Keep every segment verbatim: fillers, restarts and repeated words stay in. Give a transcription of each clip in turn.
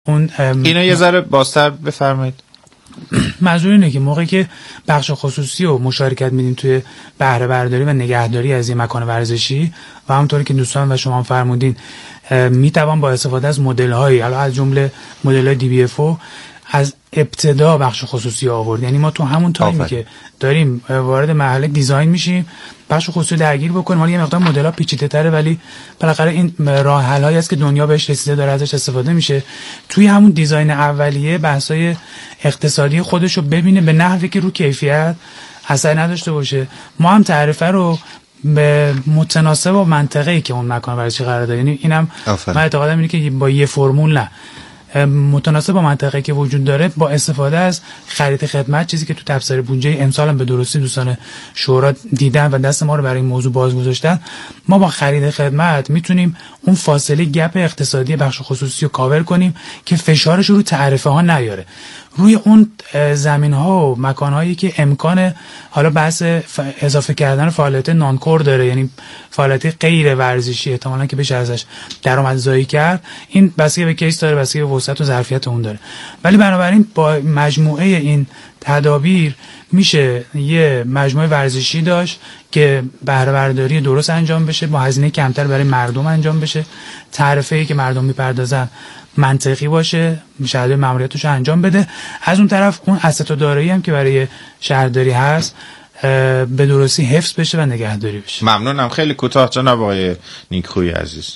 اون اینو یه ذره بازتر بفرمایید. منظور اینه که موقعی که بخش خصوصی و مشارکت میدیم توی بهره برداری و نگهداری از این مکان ورزشی و همونطوری که دوستان و شما فرمودین میتوان با استفاده از مدل‌هایی علاوه از جمله مدل‌های دی بی اف او از ابتدا بخش خصوصی آورد. یعنی ما تو همون تایمی که داریم وارد مرحله دیزاین میشیم بخش خصوصی درگیر بکنیم. حالا یه مقدار مدل‌ها پیچیده‌تره ولی بالاخره این راه حل‌هایی است که دنیا بهش رسیده داره ازش استفاده میشه. توی همون دیزاین اولیه بحث‌های اقتصادی خودش رو ببینه به نحوی که رو کیفیت اثر نداشته باشه. ما هم تعرفه رو به متناسب با منطقه‌ای که اون مکان ورزشی قرار داره. یعنی اینم من اعتقادم اینه که با یه فرمول نه، متناسب با منطقه‌ای که وجود داره با استفاده از خرید خدمت، چیزی که تو تفسیر بودجه امسال هم به درستی دوستان شورا دیدن و دست ما رو برای این موضوع باز گذاشتن، ما با خرید خدمت میتونیم اون فاصله گپ اقتصادی بخش خصوصی رو کاور کنیم که فشارش رو تعرفه ها نیاره. روی اون زمین ها و مکان هایی که امکان حالا بحث اضافه کردن فعالیت نانکور داره، یعنی فعالیت غیر ورزشی احتمالاً که بشه ازش درآمدزایی کرد، این بستگی به کیس داره، بستگی به وسعت و ظرفیت اون داره. ولی بنابراین با مجموعه این تدابیر میشه یه مجموعه ورزشی داشت که بهره برداری درست انجام بشه، با هزینه کمتر برای مردم انجام بشه، تعرفه‌ای که مردم میپردازن منطقی باشه، شهرداری ماموریتش رو انجام بده. از اون طرف اون اسست و دارایی هم که برای شهرداری هست به درستی حفظ بشه و نگهداری بشه. ممنونم. خیلی کوتاه جناب آقای نیکخویی عزیز.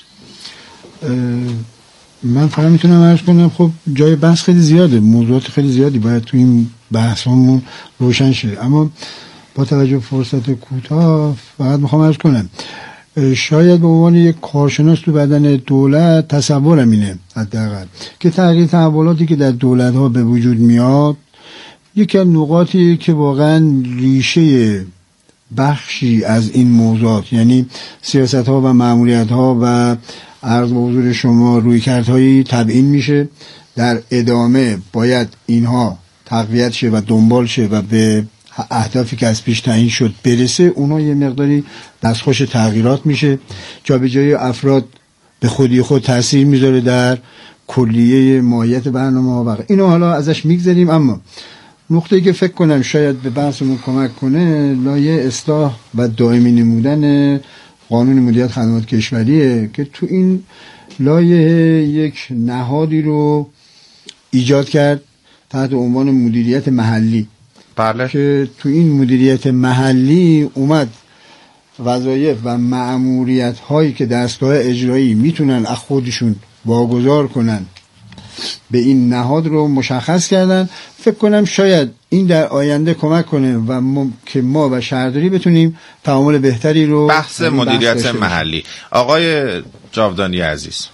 من فقط میتونم عرض کنم خب جای بحث خیلی زیاده، موضوعات خیلی زیادی باید تو این بحثمون روشن شه، اما با توجه به فرصت کوتاه فقط میخوام عرض کنم شاید به عنوان یک کارشناس تو بدن دولت تصورم اینه حداقل که تغییر تحولاتی که در دولت ها به وجود میاد یکی از نقاطی که واقعا ریشه بخشی از این موضوعات، یعنی سیاست ها و مأموریت ها و عرض به حضور شما رویکردهایی تبیین میشه، در ادامه باید اینها تقویت شه و دنبال شه و به اهدافی که از پیش تعیین شد برسه. اونها یه مقداری دستخوش تغییرات میشه، جابجایی افراد به خودی خود تاثیر میذاره در کلیه ماهیت برنامه ها و اینو حالا ازش میگذریم. اما نقطه‌ای که فکر کنم شاید به بحثمون کمک کنه لایه اصلاح و دائمی نمودن قانون مدیریت خدمات کشوریه که تو این لایه یک نهادی رو ایجاد کرد تحت عنوان مدیریت محلی. بله. که تو این مدیریت محلی اومد وظایف و مأموریت هایی که دستگاه اجرایی میتونن از خودشون واگذار کنن به این نهاد رو مشخص کردن. فکر کنم شاید این در آینده کمک کنه و ما که ما و شهرداری بتونیم تعامل بهتری رو بحث مدیریت بحث محلی. آقای جاودانی عزیز،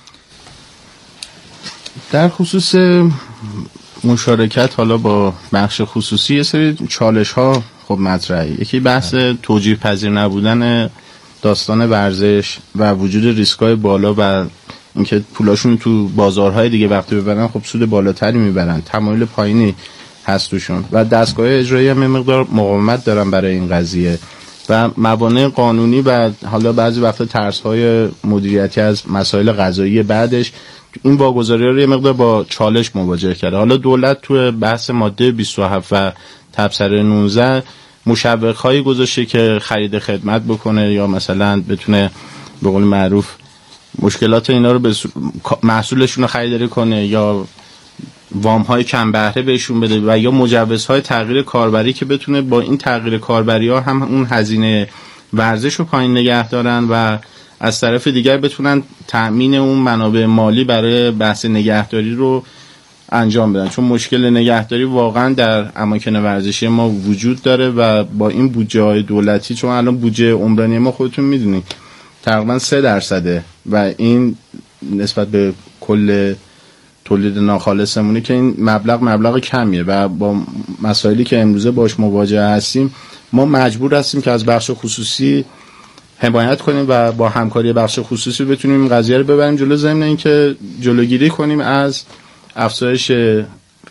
در خصوص مشارکت حالا با بخش خصوصی یه سری چالش ها خب مطرحه. یکی بحث توجیه پذیر نبودن داستان ورزش و وجود ریسکای بالا و اینکه پولاشون تو بازارهای دیگه وقتی ببرن خب سود بالاتری میبرن، تمایل پایینی هست توشون و دستگاه اجرایی هم مقدار مقاومت دارن برای این قضیه و موانع قانونی و حالا بعضی وقتا ترس‌های مدیریتی از مسائل قضایی بعدش این واگذاری‌ها رو یه مقدار با چالش مواجه کرده. حالا دولت تو بحث ماده بیست و هفت و تبصره نوزده مشوق‌هایی گذاشته که خرید خدمت بکنه یا مثلا بتونه به قول معروف مشکلات اینا رو به محصولشون رو خریداری کنه یا وام‌های کم بهره بهشون بده و یا مجوزهای تغییر کاربری که بتونه با این تغییر کاربری‌ها هم اون هزینه ورزش رو پایین نگه دارن و از طرف دیگر بتونن تأمین اون منابع مالی برای بحث نگهداری رو انجام بدن، چون مشکل نگهداری واقعا در اماکن ورزشی ما وجود داره و با این بودجه های دولتی، چون الان بودجه عمرانی ما خودتون میدونید تقریبا سه درصده و این نسبت به کل تولید ناخالصمونه که این مبلغ مبلغ کمیه و با مسائلی که امروزه باش مواجه هستیم ما مجبور هستیم که از بخش خصوصی حمایت کنیم و با همکاری بخش خصوصی بتونیم این قضیه رو ببریم جلو، ضمن اینکه جلوگیری کنیم از افزایش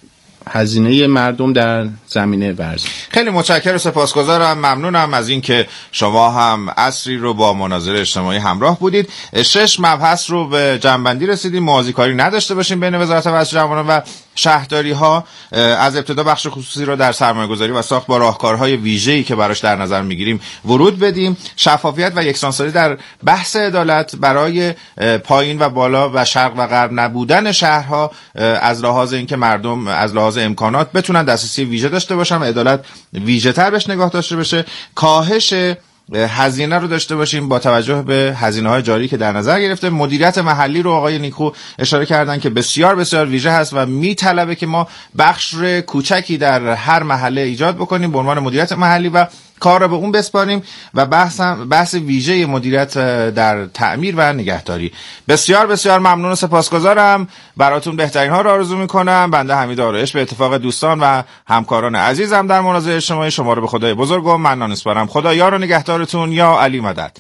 هزینه مردم در زمینه ورزش. خیلی متشکرم، سپاسگزارم، ممنونم از اینکه شما هم عصری رو با مناظره اجتماعی همراه بودید. شش مبحث رو به جنبندی رسیدیم. موازیکاری نداشته باشیم بین وزارت ورزش جوانان و شهرداری ها. از ابتدا بخش خصوصی رو در سرمایه‌گذاری و ساخت با راهکارهای ویژه‌ای که براش در نظر می‌گیریم ورود بدیم. شفافیت و یکسانسازی در بحث عدالت برای پایین و بالا و شرق و غرب نبودن شهرها از لحاظ اینکه مردم از لحاظ امکانات بتونن دسترسی ویژه داشته باشن، عدالت ویژه‌تر بهش نگاه داشته بشه. کاهش هزینه رو داشته باشیم با توجه به هزینه‌های جاری که در نظر گرفته. مدیریت محلی رو آقای نیکو اشاره کردن که بسیار بسیار ویژه هست و میطلبه که ما بخش کوچکی در هر محله ایجاد بکنیم به عنوان مدیریت محلی و کار رو به اون بسپاریم و بحث بحث ویژه مدیریت در تعمیر و نگهداری. بسیار بسیار ممنون و سپاسگزارم. براتون بهترین ها رو آرزو میکنم. بنده حمید آرایش به اتفاق دوستان و همکاران عزیزم در مناظره اجتماعی شما رو به خدای بزرگ و منان میسپارم. خدا یار و نگهدارتون. یا علی مدد.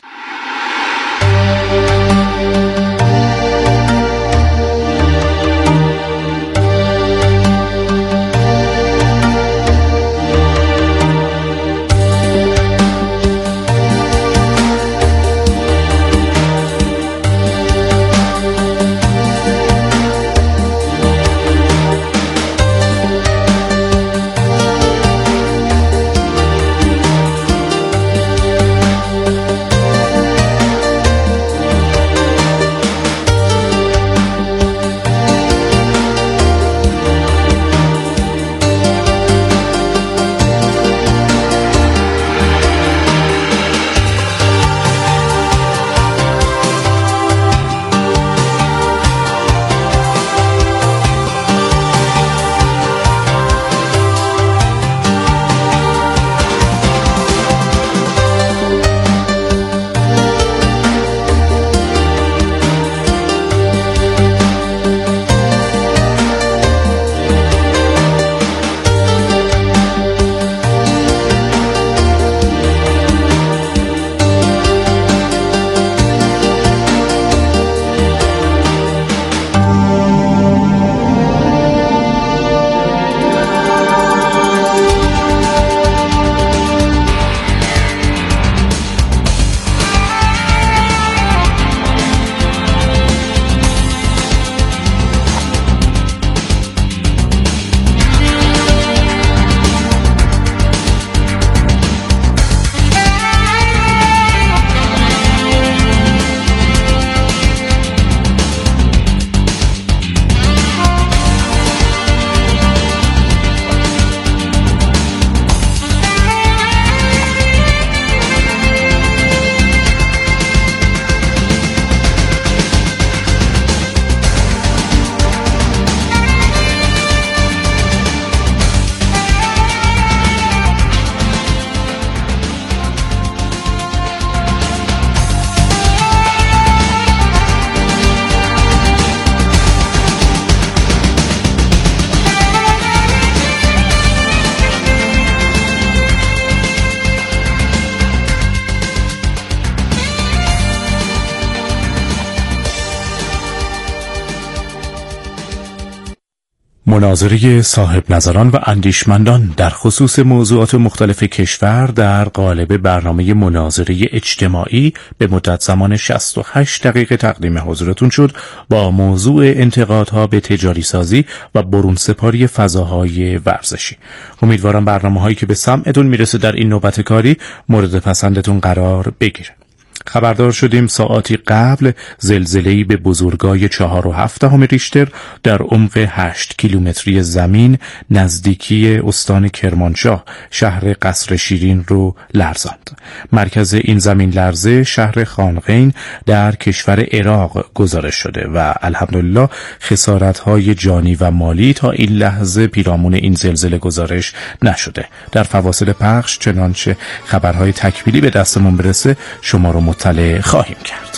مناظره صاحب نظران و اندیشمندان در خصوص موضوعات مختلف کشور در قالب برنامه مناظره اجتماعی به مدت زمان شصت و هشت دقیقه تقدیم حضورتون شد با موضوع انتقادها به تجاری سازی و برون سپاری فضاهای ورزشی. امیدوارم برنامه هایی که به سمعتون میرسه در این نوبت کاری مورد پسندتون قرار بگیره. خبردار شدیم ساعاتی قبل زلزله‌ای به بزرگای چهار و هفت دهم ریشتر در عمق هشت کیلومتری زمین نزدیکی استان کرمانشاه شهر قصر شیرین رو لرزاند. مرکز این زمین لرزه شهر خانقین در کشور عراق گزارش شده و الحمدلله خسارت‌های جانی و مالی تا این لحظه پیرامون این زلزله گزارش نشده. در فواصل پخش چنانچه خبرهای تکمیلی به دستمون برسه شما رو مطلع خواهیم کرد.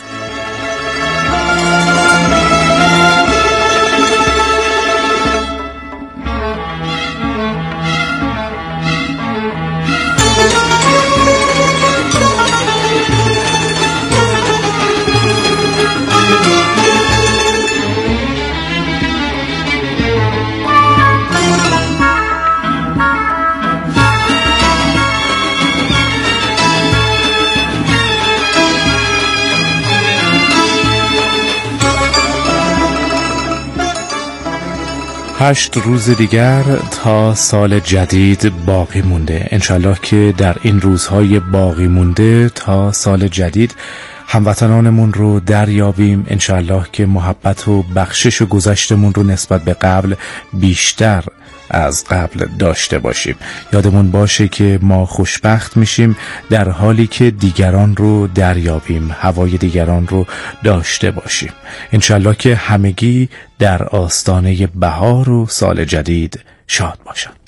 هشت روز دیگر تا سال جدید باقی مونده. انشالله که در این روزهای باقی مونده تا سال جدید هموطنانمون رو دریابیم. انشالله که محبت و بخشش و گذشتمون رو نسبت به قبل بیشتر از قبل داشته باشیم. یادمون باشه که ما خوشبخت میشیم در حالی که دیگران رو دریابیم، هوای دیگران رو داشته باشیم. انشالله که همگی در آستانه بهار و سال جدید شاد باشند.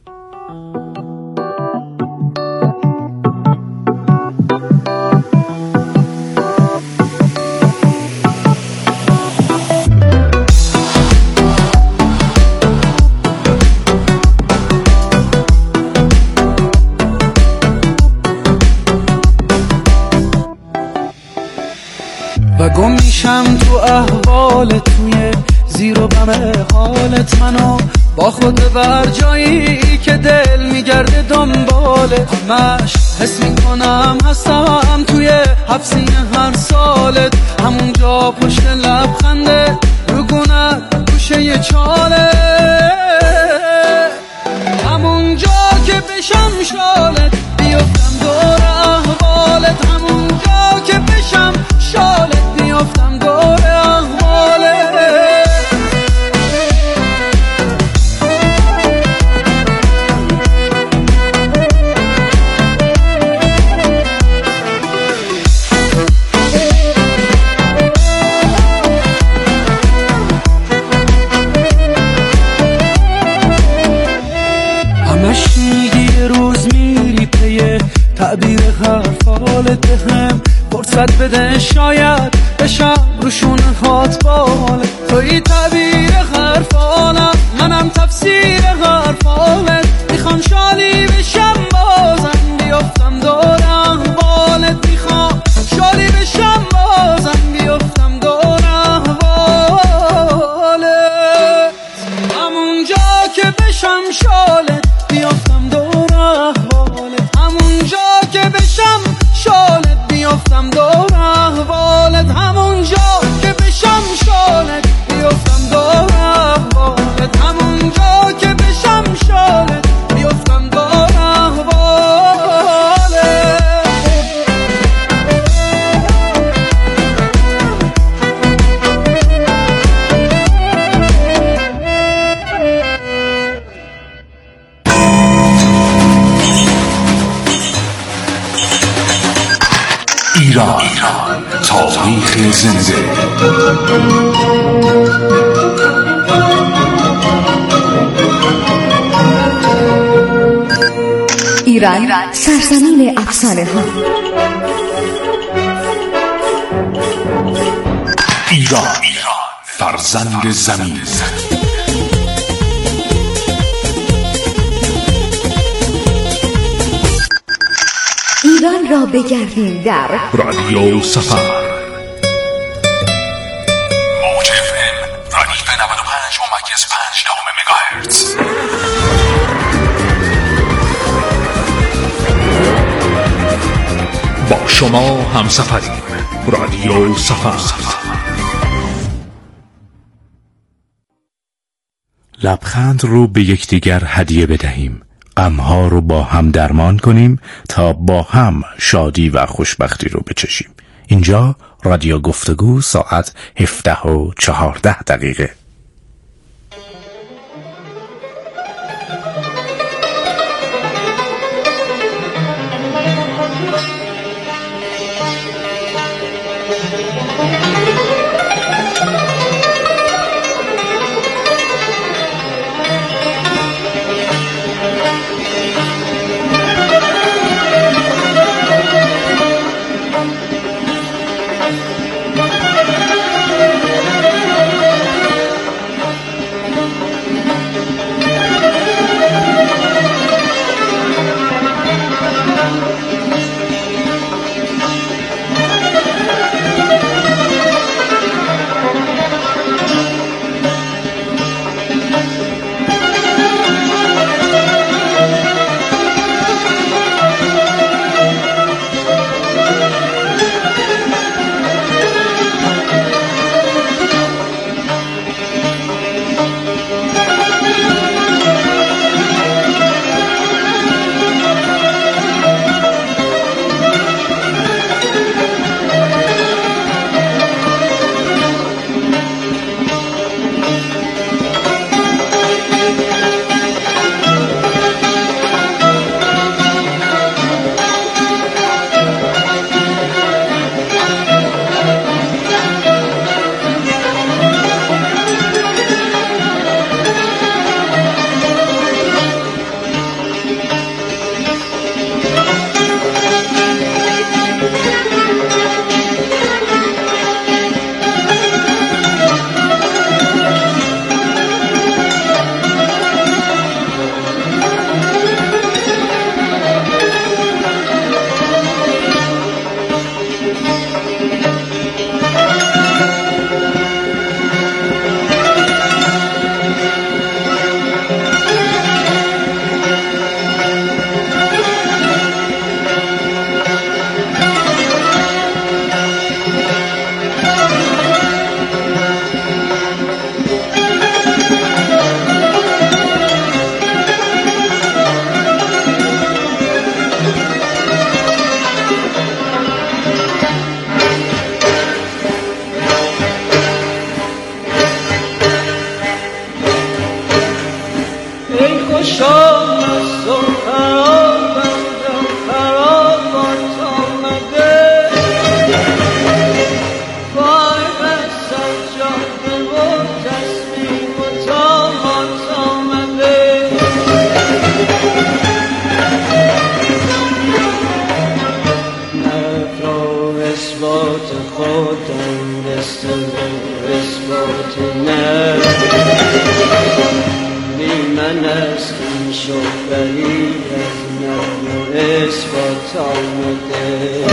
و گم میشم تو احوال، توی زیر و بم حالت، منو با خود بر جایی که دل میگرده دنباله. همش حس میکنم هستم توی حبسی هر سالت، همونجا پشت لبخنده رو گونت گوشه چاله، همونجا که بشم شالت بیفتم دور احوالت، همونجا که بشم شالت بیفتم دور احوالت. همش میگی یه روز میری پی تعبیر حرفالت، هم فرصت بده شاید بشم روشون هات باله. توی تعبیر حرفالم، منم تفسیر حرفالت، میخوام شادی بشم بازم بیفتم دور احوالت، میخوام شادی بشم بازم بیفتم دور احوالت، همونجا که بشم شالت بیفتم دور احوالت، همونجا که بشم شالت بیفتم دور احوالت، همونجا که بشم شالت بیفتم دور احوالت، همونجا که بشم شالت بیفتم دور احوالت. ایران، تاریخ زنده. ایران، سرزمین افسانه ها. ایران، فرزند زمین. ایران را بگردیم در رادیو سفر، موج اف ام رادیو نود و پنج ممیز پنج دهم مگاهرتز. با شما همسفریم. رادیو سفر. لبخند رو به یکدیگر هدیه بدهیم، غمها رو با هم درمان کنیم تا با هم شادی و خوشبختی رو بچشیم. اینجا رادیو گفتگو، ساعت هفده و چهارده دقیقه. شام صبح خرابم خرابات آمده فارغ از سجاده و تسبیح و طامات آمده نفر و اثبات خودم رسل اثبات نفر من از این شوفری از نفر و اثبات آمده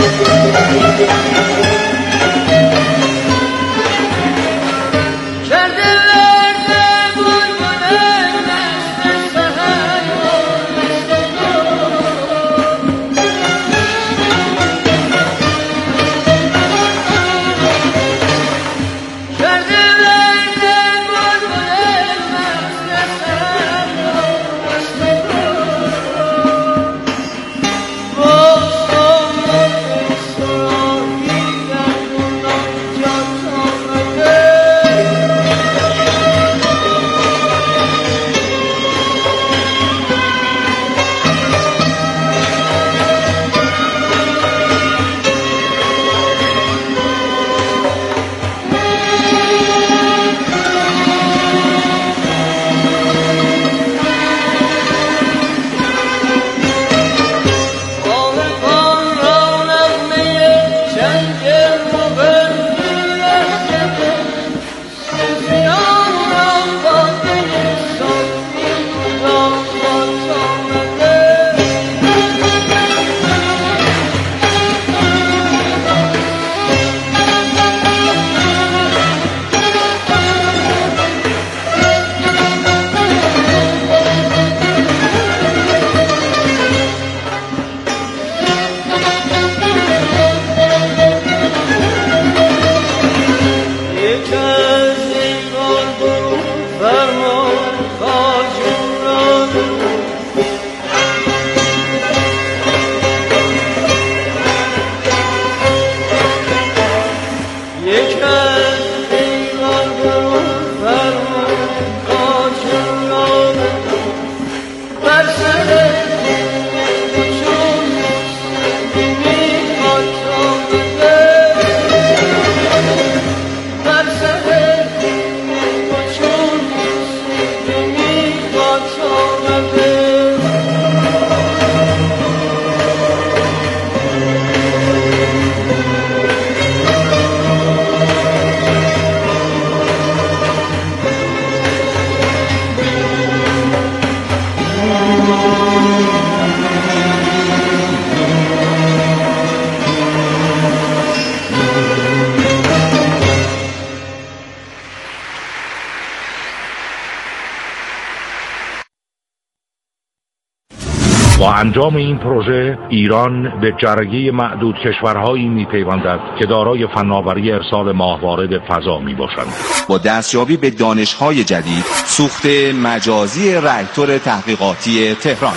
با انجام این پروژه ایران به جرگه معدود کشورهایی می‌پیوندد که دارای فناوری ارسال ماهواره به فضا میباشند. با دستیابی به دانش‌های جدید، سوخت مجازی راکتور تحقیقاتی تهران،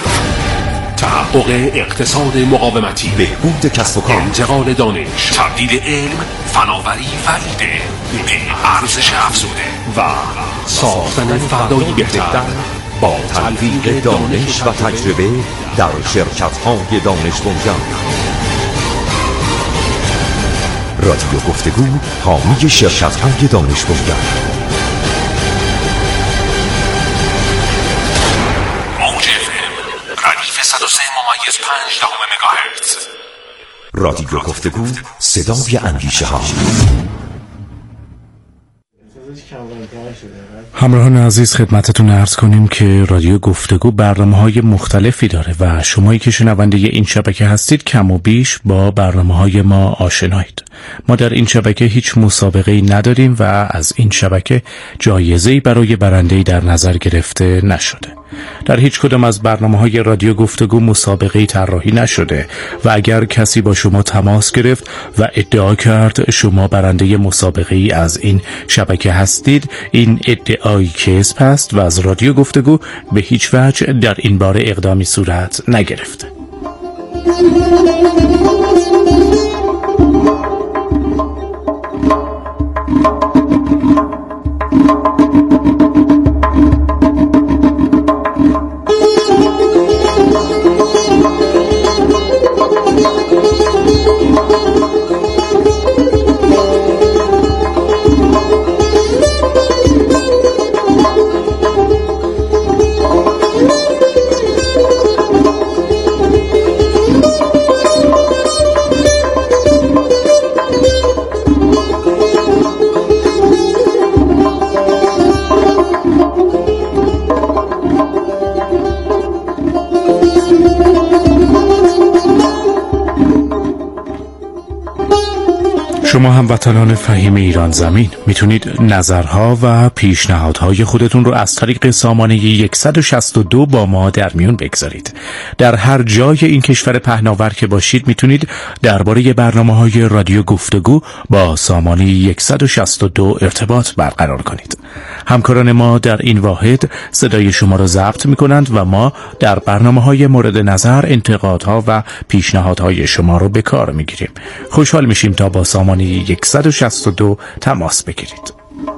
تحقق اقتصاد مقاومتی، بهبود کسب و کار، انتقال دانش، تبدیل علم، فناوری و ایده به ارزش افزوده و ساختن فردایی بهتر با تلفیق دانش و تجربه در شرکت‌های دانش بنیان. رادیو گفتگو حامی شرکت‌های دانش بنیان. موج اف ام ردیف صد و سه ممیز پنج دهم مگاهرتز. رادیو گفتگو صدای اندیشه ها. همراهان عزیز خدمتتون عرض کنیم که رادیو گفتگو برنامه‌های مختلفی داره و شمایی که شنونده این شبکه هستید کم و بیش با برنامه‌های ما آشنایید. ما در این شبکه هیچ مسابقه‌ای نداریم و از این شبکه جایزه‌ای برای برنده‌ای در نظر گرفته نشده. در هیچ کدام از برنامه‌های رادیو گفتگو مسابقه‌ای طراحی نشده و اگر کسی با شما تماس گرفت و ادعا کرد شما برنده مسابقه‌ای از این شبکه هستید، این ادعایی کذب است و از رادیو گفتگو به هیچ وجه در این باره اقدامی صورت نگرفته. شما هموطنان فهیم ایران زمین میتونید نظرها و پیشنهادهای خودتون رو از طریق سامانه صد و شصت و دو با ما در میون بگذارید. در هر جای این کشور پهناور که باشید میتونید درباره برنامه‌های رادیو گفتگو با سامانه صد و شصت و دو ارتباط برقرار کنید. همکاران ما در این واحد صدای شما را ضبط میکنند و ما در برنامه‌های مورد نظر انتقادها و پیشنهادهای شما رو به کار میگیریم. خوشحال میشیم تا با سامانه صد و شصت و دو تماس بگیرید.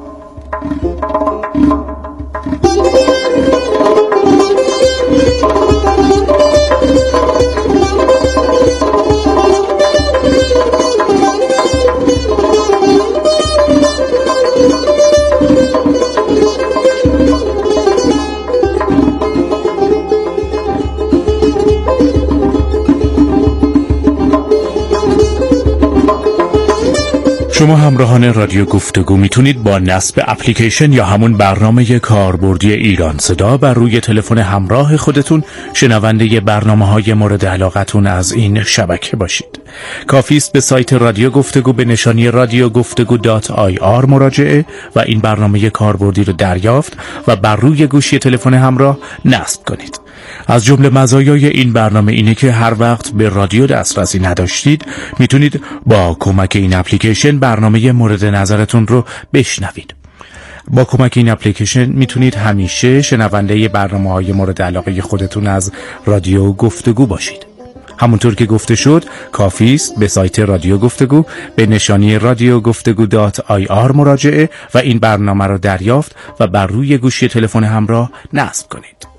شما همراهان رادیو گفتگو میتونید با نصب اپلیکیشن یا همون برنامه کاربردی ایران صدا بر روی تلفن همراه خودتون شنونده برنامه‌های مورد علاقتون از این شبکه باشید. کافی است به سایت رادیو گفتگو به نشانی رادیو گفتگو دات آی آر مراجعه و این برنامه کاربردی رو دریافت و بر روی گوشی تلفن همراه نصب کنید. از جمله مزایای این برنامه اینه که هر وقت به رادیو دسترسی نداشتید میتونید با کمک این اپلیکیشن برنامه مورد نظرتون رو بشنوید. با کمک این اپلیکیشن میتونید همیشه شنونده برنامه‌های مورد علاقه خودتون از رادیو گفتگو باشید. همونطور که گفته شد کافی است به سایت رادیو گفتگو به نشانی رادیو گفتگو دات آی آر مراجعه و این برنامه رو دریافت و بر روی گوشی تلفن همراه نصب کنید.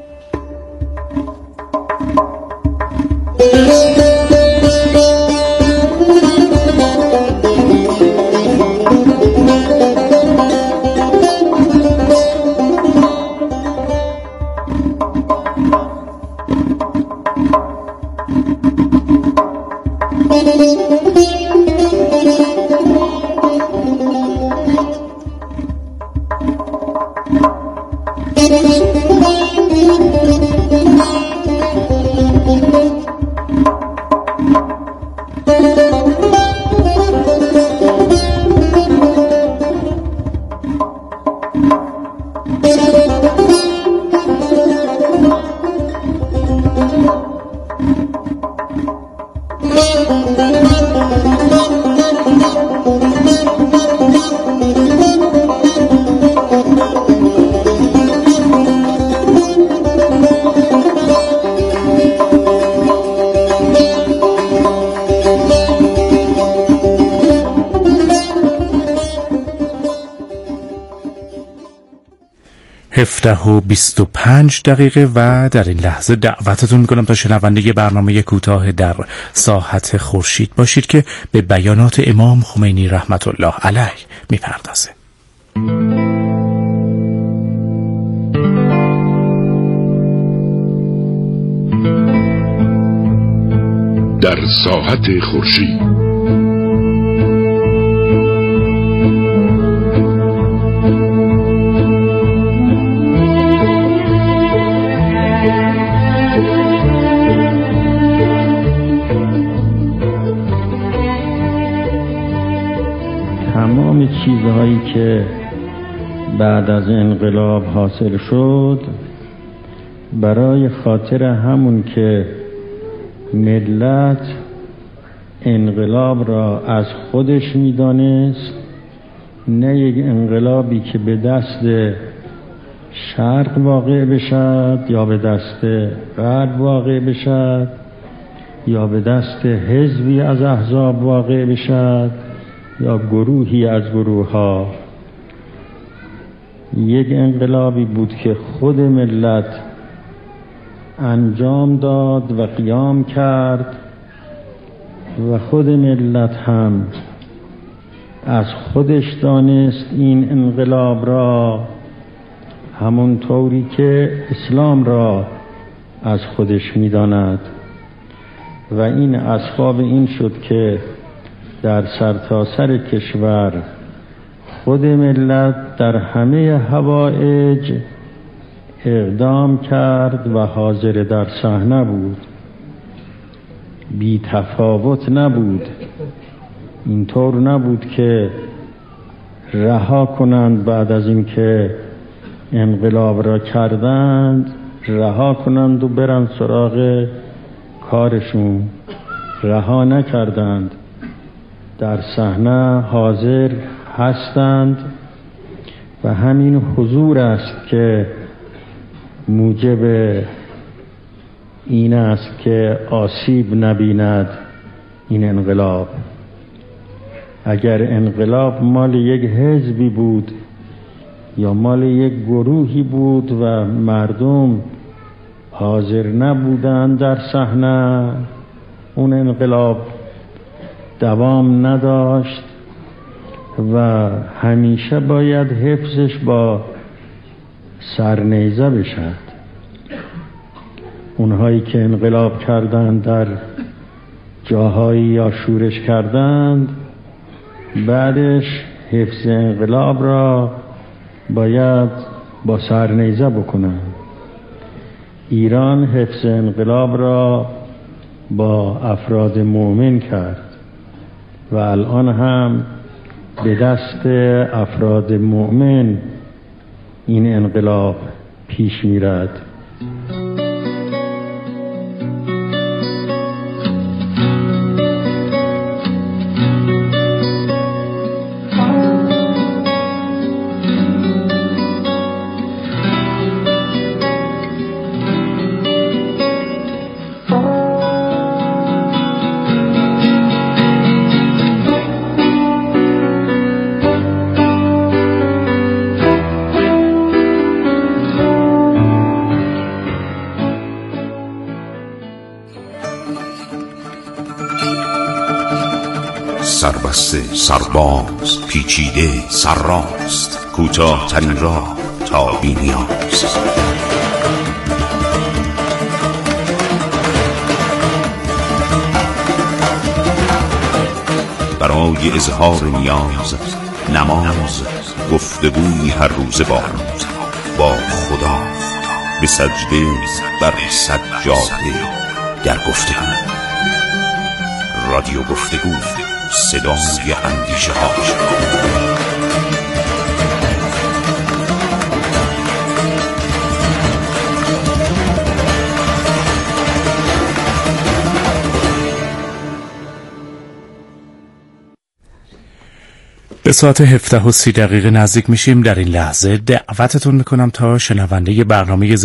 هفده و بیست و پنج دقیقه و در این لحظه دعوتتون میکنم تا شنونده برنامه کوتاه در ساحت خورشید باشید که به بیانات امام خمینی رحمت الله علیه میپردازه. در ساحت خورشید تمام چیزهایی که بعد از انقلاب حاصل شد برای خاطر همون که ملت انقلاب را از خودش می‌دانست، نه یک انقلابی که به دست شرق واقع بشد یا به دست غرب واقع بشد یا به دست حزبی از احزاب واقع بشد یا گروهی از گروه ها. یک انقلابی بود که خود ملت انجام داد و قیام کرد و خود ملت هم از خودش دانست این انقلاب را، همون طوری که اسلام را از خودش می‌داند و این اسباب این شد که در سرتاسر کشور خود ملت در همه حوائج اقدام کرد و حاضر در صحنه بود، بی تفاوت نبود اینطور نبود که رها کنند بعد از اینکه انقلاب را کردند رها کنند و برند سراغ کارشون. رها نکردند، در صحنه حاضر هستند و همین حضور است که موجب این است که آسیب نبیند این انقلاب. اگر انقلاب مال یک حزبی بود یا مال یک گروهی بود و مردم حاضر نبودند در صحنه، اون انقلاب دوام نداشت و همیشه باید حفظش با سرنیزه بشد. اونهایی که انقلاب کردند در جاهایی یا شورش کردند، بعدش حفظ انقلاب را باید با سرنیزه بکنند. ایران حفظ انقلاب را با افراد مؤمن کرد و الان هم به دست افراد مؤمن این انقلاب پیش میرد. سربسته، سرباز، پیچیده، سرراست، کوتاه ترین راه تا بی نیاز. برای اظهار نیاز، نماز، گفتگوی هر روز با با خدا، به سجده بر سجاده در گفتگو. رادیو گفتگو، صدای اندیشه ها. به ساعت هفده و سی دقیقه نزدیک میشیم. در این لحظه دعوتتون میکنم تا شنونده برنامه